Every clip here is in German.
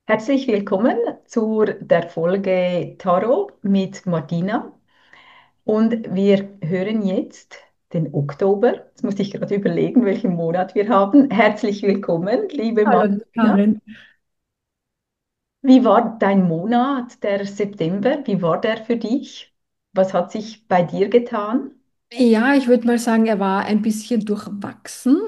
Herzlich willkommen zur der Folge Tarot mit Martina. Und wir hören jetzt den Oktober. Jetzt muss ich gerade überlegen, welchen Monat wir haben. Herzlich willkommen, liebe Hallo, liebe Martina. Karin. Wie war dein Monat, der September? Wie war der für dich? Was hat sich bei dir getan? Ja, ich würde mal sagen, er war ein bisschen durchwachsen.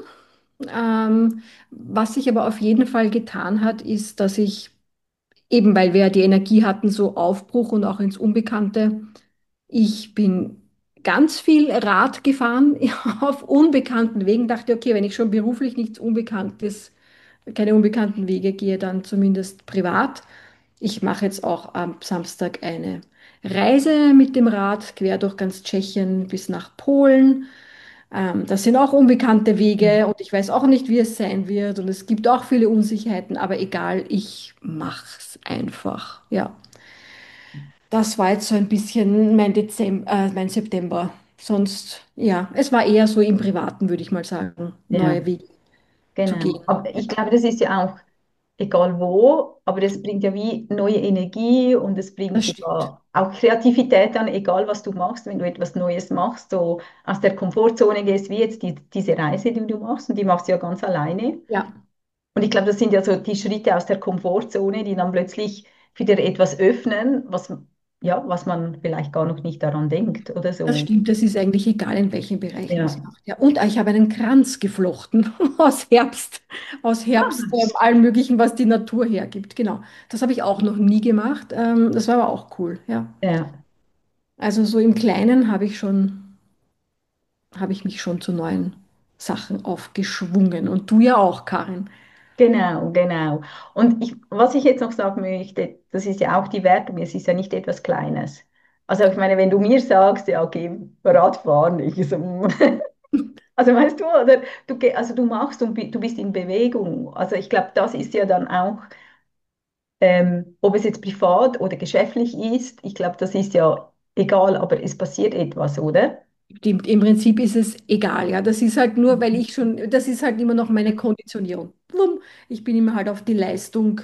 Was sich aber auf jeden Fall getan hat, ist, dass ich eben, weil wir ja die Energie hatten, so Aufbruch und auch ins Unbekannte, ich bin ganz viel Rad gefahren auf unbekannten Wegen, dachte, okay, wenn ich schon beruflich nichts Unbekanntes, keine unbekannten Wege gehe, dann zumindest privat. Ich mache jetzt auch am Samstag eine Reise mit dem Rad quer durch ganz Tschechien bis nach Polen. Das sind auch unbekannte Wege und ich weiß auch nicht, wie es sein wird und es gibt auch viele Unsicherheiten, aber egal, ich mache es einfach. Ja, das war jetzt so ein bisschen mein September. Sonst, ja, es war eher so im Privaten, würde ich mal sagen, Ja, neue Wege zu genau. gehen. Aber Ja, ich glaube, das ist ja auch egal wo, aber das bringt ja wie neue Energie und es das bringt stimmt. ja auch Kreativität an, egal was du machst, wenn du etwas Neues machst, so aus der Komfortzone gehst, wie jetzt diese Reise, die du machst und die machst du ja ganz alleine. Ja. Und ich glaube, das sind ja so die Schritte aus der Komfortzone, die dann plötzlich wieder etwas öffnen, was man vielleicht gar noch nicht daran denkt oder Das so. stimmt, das ist eigentlich egal, in welchem Bereich man es Ja. macht. Ja. Und ich habe einen Kranz geflochten aus Herbst, Ah, allem Möglichen, was die Natur hergibt. Genau, das habe ich auch noch nie gemacht. Das war aber auch cool. Ja. ja. Also so im Kleinen habe ich mich schon zu neuen Sachen aufgeschwungen. Und du ja auch, Karin. Genau, genau. Und was ich jetzt noch sagen möchte, das ist ja auch die Wertung, es ist ja nicht etwas Kleines. Also ich meine, wenn du mir sagst, ja, geh Radfahren, ich so, also weißt du, oder also du machst und du bist in Bewegung. Also ich glaube, das ist ja dann auch, ob es jetzt privat oder geschäftlich ist, ich glaube, das ist ja egal, aber es passiert etwas, oder? Stimmt, im Prinzip ist es egal, ja. Das ist halt nur, weil ich schon, das ist halt immer noch meine Konditionierung. Wumm, ich bin immer halt auf die Leistung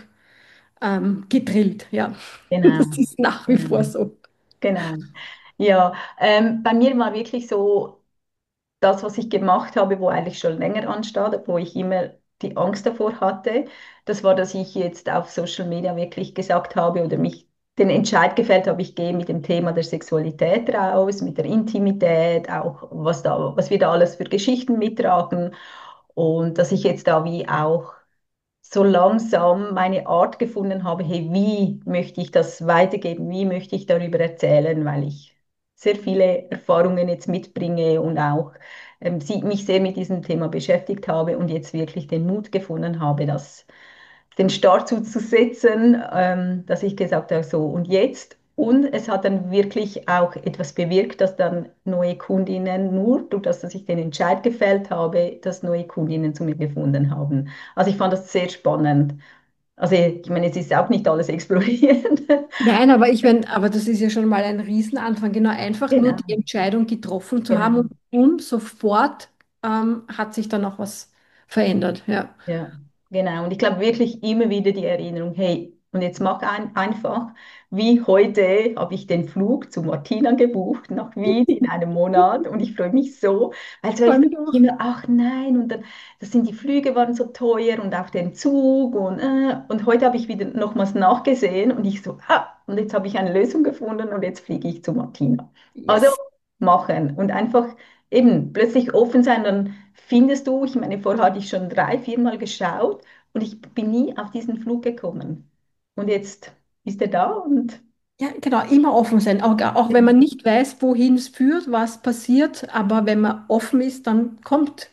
gedrillt, ja. Das Genau, ist nach wie vor genau, so. genau. Ja, bei mir war wirklich so, das, was ich gemacht habe, wo eigentlich schon länger anstand, wo ich immer die Angst davor hatte, das war, dass ich jetzt auf Social Media wirklich gesagt habe oder mich den Entscheid gefällt habe, ich gehe mit dem Thema der Sexualität raus, mit der Intimität, auch was wir da alles für Geschichten mittragen und dass ich jetzt da wie auch so langsam meine Art gefunden habe, hey, wie möchte ich das weitergeben, wie möchte ich darüber erzählen, weil ich sehr viele Erfahrungen jetzt mitbringe und auch mich sehr mit diesem Thema beschäftigt habe und jetzt wirklich den Mut gefunden habe, den Start zu setzen, dass ich gesagt habe, so und jetzt. Und es hat dann wirklich auch etwas bewirkt, dass dann neue Kundinnen, nur durch das, dass ich den Entscheid gefällt habe, dass neue Kundinnen zu mir gefunden haben. Also ich fand das sehr spannend. Also ich meine, es ist auch nicht alles explodiert. Nein, aber ich meine, aber das ist ja schon mal ein Riesenanfang. Genau, einfach nur die Genau, Entscheidung getroffen zu haben genau. und sofort hat sich dann auch was verändert. Ja. Ja, genau. Und ich glaube wirklich immer wieder die Erinnerung, hey, und jetzt mach einfach, wie heute habe ich den Flug zu Martina gebucht nach Wien in einem Monat und ich freue mich so, weil Freue zuerst dachte mich ich auch. immer, ach nein, und dann, das sind die Flüge waren so teuer und auch den Zug und heute habe ich wieder nochmals nachgesehen und ich so, und jetzt habe ich eine Lösung gefunden und jetzt fliege ich zu Martina. Also Yes. machen und einfach eben plötzlich offen sein, dann findest du, ich meine, vorher hatte ich schon drei, viermal geschaut und ich bin nie auf diesen Flug gekommen. Und jetzt ist er da und Ja, genau, immer offen sein. Auch wenn man nicht weiß, wohin es führt, was passiert, aber wenn man offen ist, dann kommt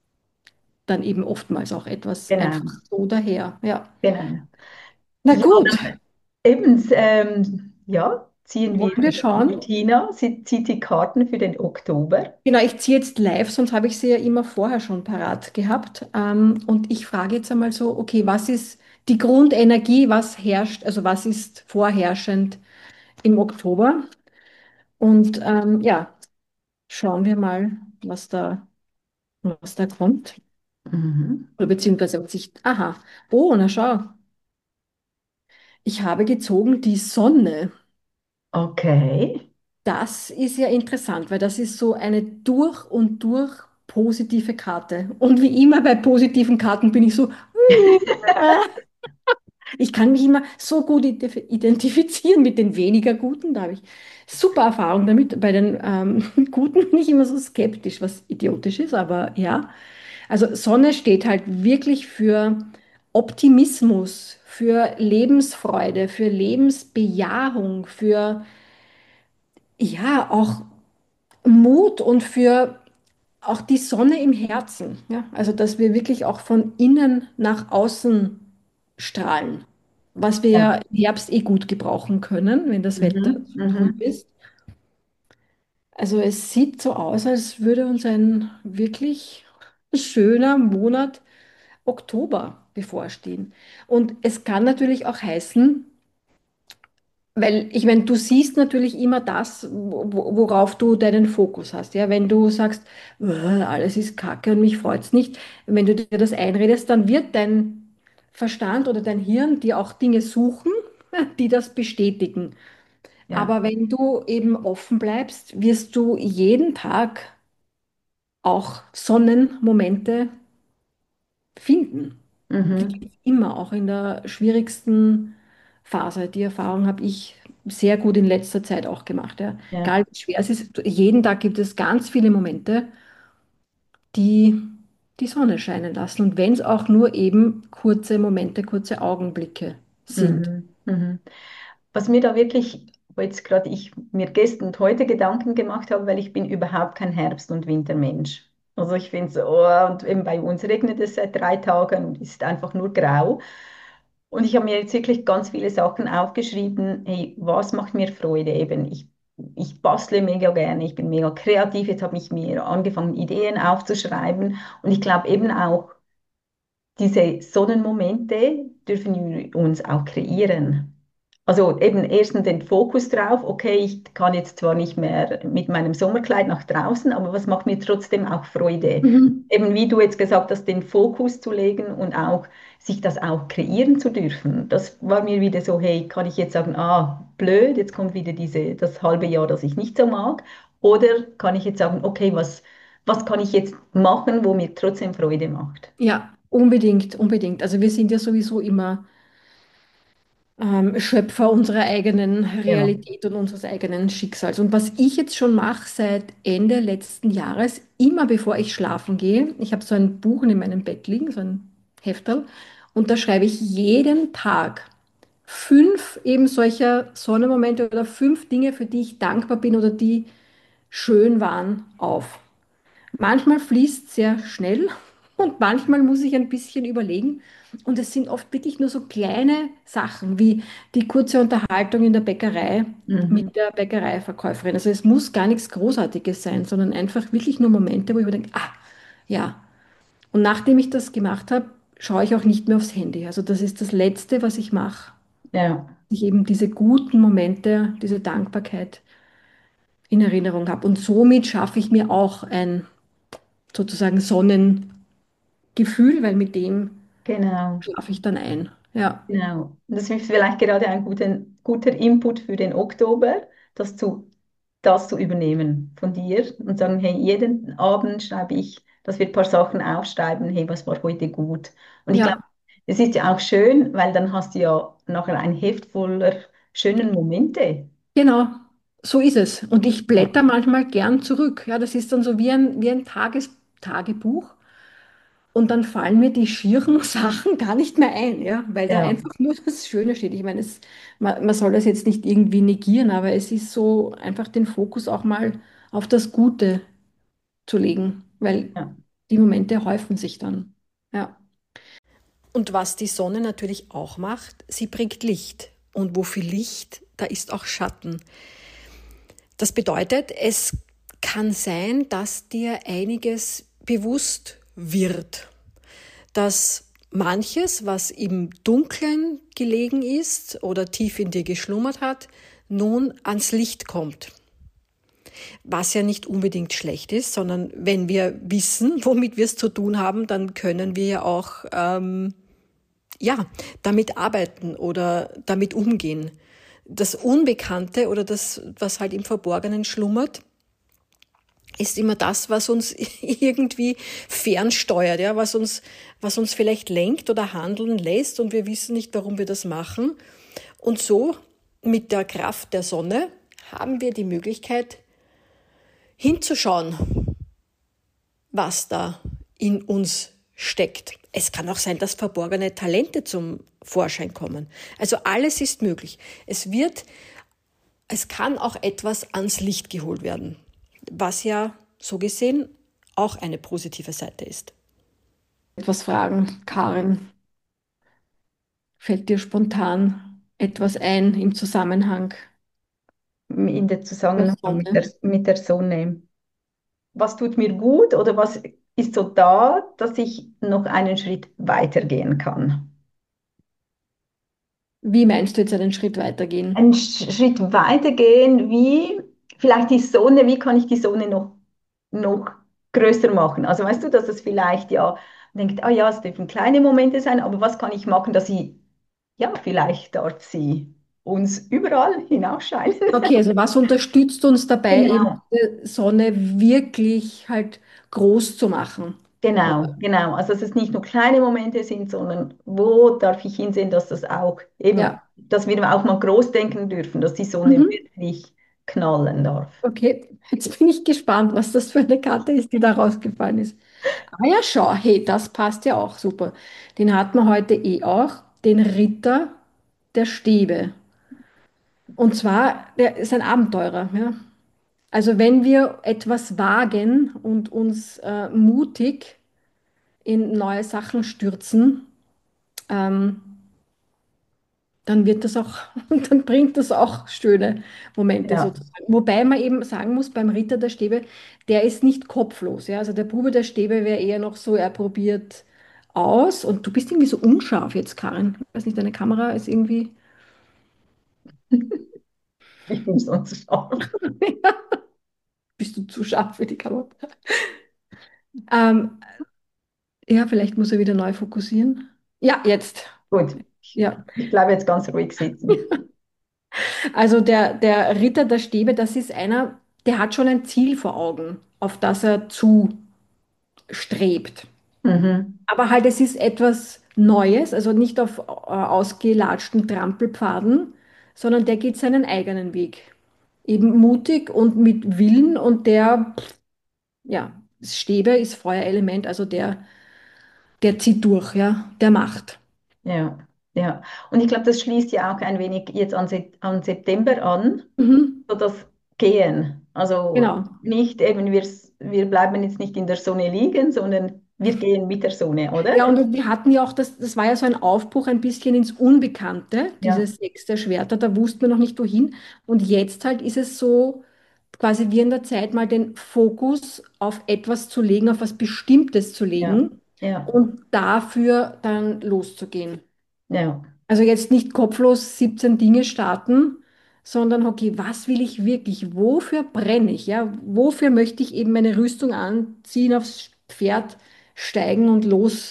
dann eben oftmals auch etwas einfach genau, so daher. Ja. genau. Na Ja, gut, eben, ja, ziehen wir wollen wir schauen? Martina, sie zieht die Karten für den Oktober. Genau, ich ziehe jetzt live, sonst habe ich sie ja immer vorher schon parat gehabt. Und ich frage jetzt einmal so, okay, was ist die Grundenergie, was herrscht, also was ist vorherrschend im Oktober? Und ja, schauen wir mal, was da kommt. Mhm. Oder beziehungsweise ob sich, aha, oh, na schau. Ich habe gezogen die Sonne. Okay. Das ist ja interessant, weil das ist so eine durch und durch positive Karte. Und wie immer bei positiven Karten bin ich so, ich kann mich immer so gut identifizieren mit den weniger guten. Da habe ich super Erfahrung damit. Bei den guten bin ich immer so skeptisch, was idiotisch ist, aber ja. Also Sonne steht halt wirklich für Optimismus, für Lebensfreude, für Lebensbejahung, für ja auch Mut und für auch die Sonne im Herzen. Ja? Also dass wir wirklich auch von innen nach außen strahlen, was wir ja Ja. im Herbst eh gut gebrauchen können, wenn das Wetter Mhm. so trüb Mhm. ist. Also es sieht so aus, als würde uns ein wirklich schöner Monat Oktober bevorstehen. Und es kann natürlich auch heißen, weil ich meine, du siehst natürlich immer das, worauf du deinen Fokus hast. Ja, wenn du sagst, alles ist Kacke und mich freut's nicht, wenn du dir das einredest, dann wird dein Verstand oder dein Hirn dir auch Dinge suchen, die das bestätigen. Ja. Aber wenn du eben offen bleibst, wirst du jeden Tag auch Sonnenmomente finden. Die Mhm. gibt es immer, auch in der schwierigsten Phase. Die Erfahrung habe ich sehr gut in letzter Zeit auch gemacht. Ja. Ja. Egal wie schwer es ist, jeden Tag gibt es ganz viele Momente, die die Sonne scheinen lassen. Und wenn es auch nur eben kurze Momente, kurze Augenblicke sind. Mhm. Mhm. Was mir da wirklich, wo jetzt gerade ich mir gestern und heute Gedanken gemacht habe, weil ich bin überhaupt kein Herbst- und Wintermensch. Also ich finde so, oh, und eben bei uns regnet es seit 3 Tagen und ist einfach nur grau. Und ich habe mir jetzt wirklich ganz viele Sachen aufgeschrieben. Hey, was macht mir Freude? Eben, ich bastle mega gerne, ich bin mega kreativ. Jetzt habe ich mir angefangen, Ideen aufzuschreiben. Und ich glaube eben auch, diese Sonnenmomente dürfen wir uns auch kreieren. Also eben erstens den Fokus drauf, okay, ich kann jetzt zwar nicht mehr mit meinem Sommerkleid nach draußen, aber was macht mir trotzdem auch Freude? Mhm. Eben wie du jetzt gesagt hast, den Fokus zu legen und auch sich das auch kreieren zu dürfen. Das war mir wieder so, hey, kann ich jetzt sagen, ah, blöd, jetzt kommt wieder das halbe Jahr, das ich nicht so mag? Oder kann ich jetzt sagen, okay, was kann ich jetzt machen, wo mir trotzdem Freude macht? Ja, unbedingt, unbedingt. Also wir sind ja sowieso immer Schöpfer unserer eigenen Ja. Realität und unseres eigenen Schicksals. Und was ich jetzt schon mache seit Ende letzten Jahres, immer bevor ich schlafen gehe, ich habe so ein Buch in meinem Bett liegen, so ein Hefterl, und da schreibe ich jeden Tag 5 eben solcher Sonnenmomente oder 5 Dinge, für die ich dankbar bin oder die schön waren, auf. Manchmal fließt sehr schnell und manchmal muss ich ein bisschen überlegen. Und es sind oft wirklich nur so kleine Sachen wie die kurze Unterhaltung in der Bäckerei Mhm. mit der Bäckereiverkäuferin. Also es muss gar nichts Großartiges sein, sondern einfach wirklich nur Momente, wo ich mir denke, ah, ja. Und nachdem ich das gemacht habe, schaue ich auch nicht mehr aufs Handy. Also das ist das Letzte, was ich mache. Ja, Ich eben diese guten Momente, diese Dankbarkeit in Erinnerung habe. Und somit schaffe ich mir auch ein sozusagen Gefühl, weil mit dem genau. schlafe ich dann ein. Ja, Genau. Und das ist vielleicht gerade ein guter Input für den Oktober, das zu übernehmen von dir und sagen, hey, jeden Abend schreibe ich, dass wir ein paar Sachen aufschreiben, hey, was war heute gut? Und ich glaube, ja, es ist ja auch schön, weil dann hast du ja nachher ein Heft voller schönen Momente. genau. So ist es. Und ich Ja, blätter manchmal gern zurück. Ja, das ist dann so wie ein Tagebuch. Und dann fallen mir die schieren Sachen gar nicht mehr ein, ja, weil da ja, einfach nur das Schöne steht. Ich meine, man soll das jetzt nicht irgendwie negieren, aber es ist so einfach den Fokus auch mal auf das Gute zu legen, weil ja, die Momente häufen sich dann. Ja. Und was die Sonne natürlich auch macht, sie bringt Licht. Und wo viel Licht, da ist auch Schatten. Das bedeutet, es kann sein, dass dir einiges bewusst wird, dass manches, was im Dunkeln gelegen ist oder tief in dir geschlummert hat, nun ans Licht kommt. Was ja nicht unbedingt schlecht ist, sondern wenn wir wissen, womit wir es zu tun haben, dann können wir ja auch ja, damit arbeiten oder damit umgehen. Das Unbekannte oder das, was halt im Verborgenen schlummert, ist immer das, was uns irgendwie fernsteuert, ja, was uns vielleicht lenkt oder handeln lässt und wir wissen nicht, warum wir das machen. Und so mit der Kraft der Sonne haben wir die Möglichkeit hinzuschauen, was da in uns steckt. Es kann auch sein, dass verborgene Talente zum Vorschein kommen. Also alles ist möglich. Es kann auch etwas ans Licht geholt werden, was ja so gesehen auch eine positive Seite ist. Etwas fragen, Karin. Fällt dir spontan etwas ein im Zusammenhang In der der Zusammenhang Sonne? mit der Sonne. Was tut mir gut oder was ist so da, dass ich noch einen Schritt weitergehen kann? Wie meinst du jetzt einen Schritt weitergehen? Einen Schritt weitergehen, wie vielleicht die Sonne, wie kann ich die Sonne noch größer machen? Also weißt du, dass es vielleicht ja denkt, ah ja, es dürfen kleine Momente sein, aber was kann ich machen, dass sie, ja, vielleicht darf sie uns überall hinausscheinen. Okay, also was unterstützt uns dabei, eben Genau. die Sonne wirklich halt groß zu machen? Genau, genau. Also, dass es nicht nur kleine Momente sind, sondern wo darf ich hinsehen, dass das auch eben, Ja. dass wir auch mal groß denken dürfen, dass die Sonne Mhm. wirklich knallen darf. Okay, jetzt bin ich gespannt, was das für eine Karte ist, die da rausgefallen ist. Ah ja, schau, hey, das passt ja auch super. Den hatten wir heute eh auch, den Ritter der Stäbe. Und zwar, der ist ein Abenteurer, ja. Also wenn wir etwas wagen und uns mutig in neue Sachen stürzen, ähm, dann wird das auch, dann bringt das auch schöne Momente Ja. sozusagen. Wobei man eben sagen muss, beim Ritter der Stäbe, der ist nicht kopflos. Ja? Also der Bube der Stäbe wäre eher noch so, er probiert aus. Und du bist irgendwie so unscharf jetzt, Karin. Ich weiß nicht, deine Kamera ist irgendwie, Ich bin sonst scharf. bist du zu scharf für die Kamera? Ähm, ja, vielleicht muss er wieder neu fokussieren. Ja, jetzt. Gut, Ja. ich bleibe jetzt ganz ruhig sitzen. Also der Ritter der Stäbe, das ist einer, der hat schon ein Ziel vor Augen, auf das er zustrebt. Mhm. Aber halt, es ist etwas Neues, also nicht auf ausgelatschten Trampelpfaden, sondern der geht seinen eigenen Weg. Eben mutig und mit Willen und der, ja, Stäbe ist Feuerelement, also der zieht durch, ja, der macht. Ja, ja. Und ich glaube, das schließt ja auch ein wenig jetzt an September an, Mhm, so das Gehen. Also genau. nicht eben, wir bleiben jetzt nicht in der Sonne liegen, sondern wir gehen mit der Sonne, oder? Ja, und wir hatten ja auch, das war ja so ein Aufbruch ein bisschen ins Unbekannte, Ja, dieses Sechs der Schwerter, da wussten wir noch nicht wohin. Und jetzt halt ist es so, quasi wie in der Zeit mal den Fokus auf etwas zu legen, auf was Bestimmtes zu ja, legen ja, und dafür dann loszugehen. ja, Also jetzt nicht kopflos 17 Dinge starten, sondern okay, was will ich wirklich? Wofür brenne ich? Ja, wofür möchte ich eben meine Rüstung anziehen, aufs Pferd steigen und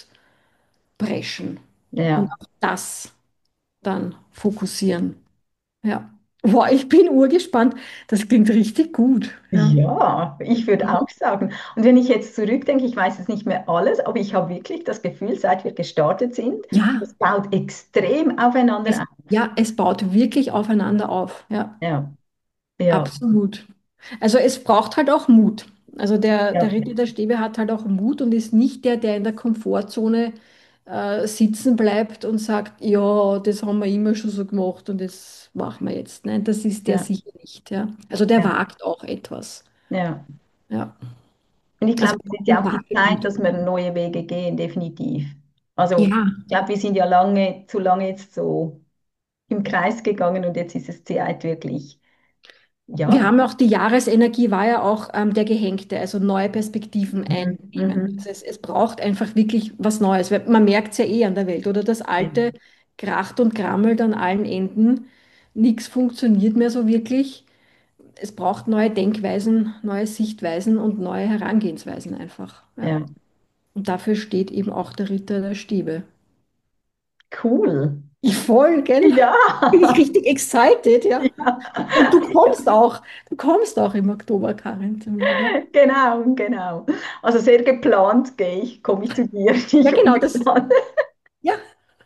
lospreschen? Und ja. auf das dann fokussieren. Ja. Boah, ich bin urgespannt. Das klingt richtig gut. Ja. Ja, ich würde auch sagen. Und wenn ich jetzt zurückdenke, ich weiß jetzt nicht mehr alles, aber ich habe wirklich das Gefühl, seit wir gestartet sind, Ja, es baut extrem aufeinander es, auf. ja, es baut wirklich aufeinander auf. Ja, Ja, ja, absolut. Also es braucht halt auch Mut. Also der ja, Ritter der Stäbe hat halt auch Mut und ist nicht der, der in der Komfortzone sitzen bleibt und sagt, ja, das haben wir immer schon so gemacht und das machen wir jetzt. Nein, das ist der ja, sicher nicht. Ja. Also der ja, wagt auch etwas. ja. Ja. Und ich Also glaube, es ist ja den auch die Zeit, Wagemut. dass wir neue Wege gehen, definitiv. Also, Ja, ich glaube, wir sind ja zu lange jetzt so im Kreis gegangen und jetzt ist es Zeit wirklich, wir ja, haben auch die Jahresenergie war ja auch der Gehängte, also neue Perspektiven mhm, einnehmen. mhm, Also es braucht einfach wirklich was Neues, weil man merkt es ja eh an der Welt, oder das ja, Alte kracht und krammelt an allen Enden. Nichts funktioniert mehr so wirklich. Es braucht neue Denkweisen, neue Sichtweisen und neue Herangehensweisen einfach. Ja. ja. Und dafür steht eben auch der Ritter der Stäbe. Cool. Voll, gell? Ja, Bin ich richtig excited, ja. ja, Und du kommst auch im Oktober, Karin, zu mir, gell? genau, genau. Also sehr geplant komme ich zu dir, Ja, nicht genau, das, ungeplant. ja,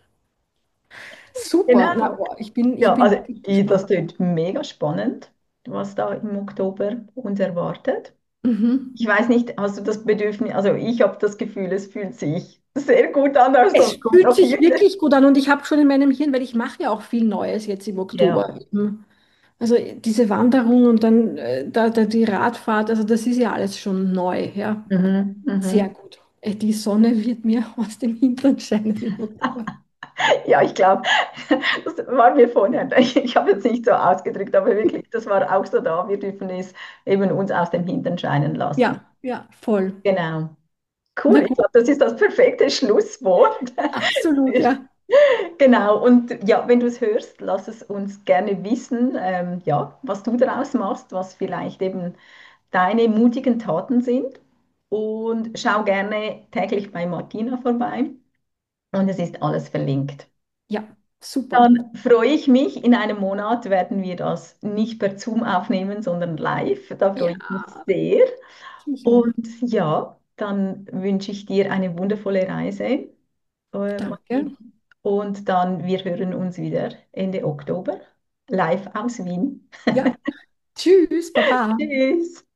super. Na, Genau. boah, ich Ja, bin also wirklich das gespannt. klingt mega spannend, was da im Oktober uns erwartet. Mhm. Ich weiß nicht, hast du das Bedürfnis, also ich habe das Gefühl, es fühlt sich sehr gut an, also Es gut fühlt auf sich jeden. wirklich gut an und ich habe schon in meinem Hirn, weil ich mache ja auch viel Neues jetzt im Ja. Oktober. Also diese Wanderung und dann die Radfahrt, also das ist ja alles schon neu, ja. Mhm, Sehr mhm. gut. Die Sonne wird mir aus dem Hintern scheinen im Oktober. Ja, ich glaube, das war mir vorher, ich habe jetzt nicht so ausgedrückt, aber wirklich, das war auch so da. Wir dürfen es eben uns aus dem Hintern scheinen lassen. Ja, ja, voll. Genau. Na Cool, ich gut, glaube, das ist das perfekte Schlusswort. absolut, ja. Genau, und ja, wenn du es hörst, lass es uns gerne wissen, ja, was du daraus machst, was vielleicht eben deine mutigen Taten sind. Und schau gerne täglich bei Martina vorbei und es ist alles verlinkt. Ja, super. Dann freue ich mich, in einem Monat werden wir das nicht per Zoom aufnehmen, sondern live. Da freue Ja, ich mich sehr. sicher. Und ja, dann wünsche ich dir eine wundervolle Reise, Danke. Martina. Und dann, wir hören uns wieder Ende Oktober live aus Wien. Ja, tschüss, Baba. Tschüss.